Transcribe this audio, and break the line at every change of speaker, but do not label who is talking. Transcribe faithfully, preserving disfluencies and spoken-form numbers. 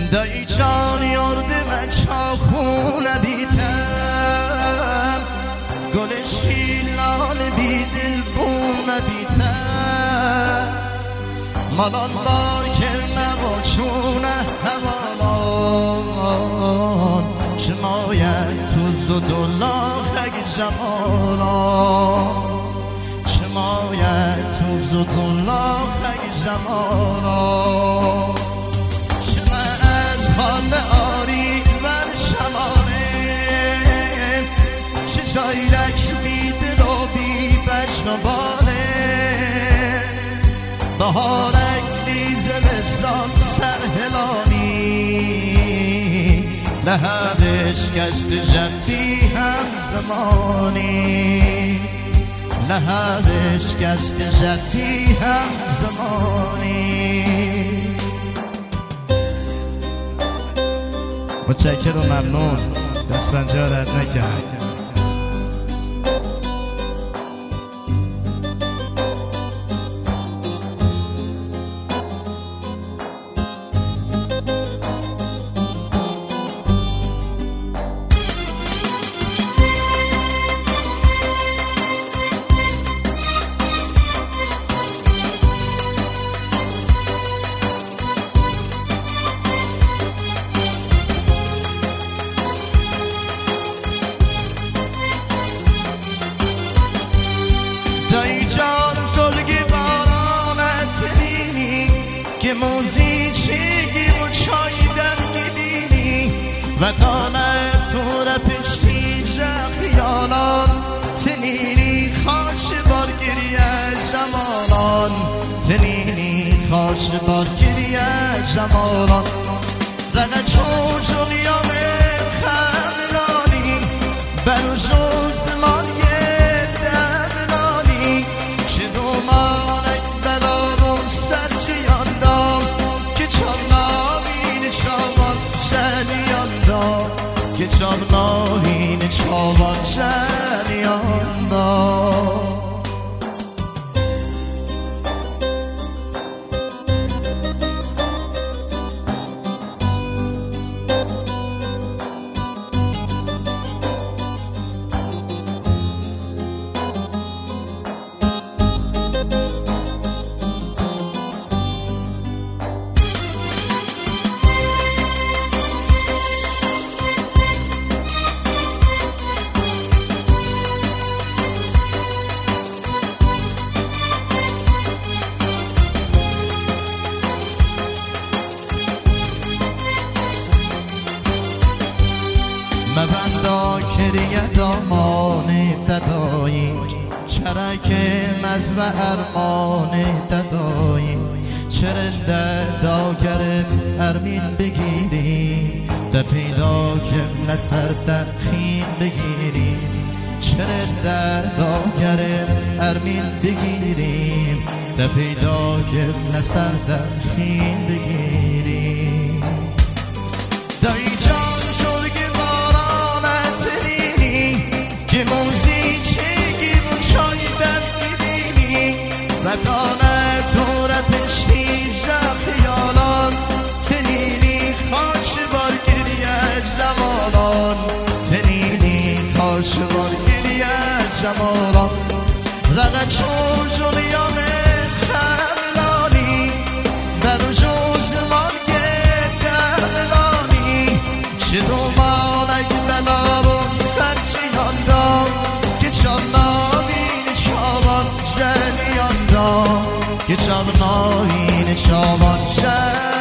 دایی جان یاردم چاخونه بیتم گل شیلان بی دل بونه بیتم مالان بار کرنه با چونه هوالان شمایت توز و دلاخک جمالان شمایت توز و دلاخک جمالان شما از خانه آری بر شمانه چه جایرک بیدل و بی بشنبانه بهارک لیز بستان سرهلانی لحبش کست جدی هم زمانی لحبش کست جدی هم زمانی متشکر و ممنون دست پنجه ها درد نکرد دایی جان جلگی بارانت نینی که موزی چیگی و چای در میبینی و دانت تو را پشتی خیالان تنینی خاش بار گریه جمالان تنینی خاش بار گریه جمالان رقا چون جنیا من خمرانی برو جون زمان که چاب ناهین چابان شریان دا مبندا کریه دامان ددایی چرک مز و ارمان ددایی چرنده داگرم ارمین بگیری ده پیدا کم لسر در خیم بگیری چرنده داگرم ارمین بگیریم ده پیدا کم لسر در خیم بگیریم دایی جان شرگی که موزی چگی و چای در میبینی و دانه تو را پشتی خیالان تنینی خاش بار گریه جمالان تنینی خاش بار گریه جمالان رقا چون جنیا من خملانی برو جوز مانگه درملانی چه دومانک بلا و سرچی که چاب ناهین چابان جریان دا که چاب ناهین چابان جریان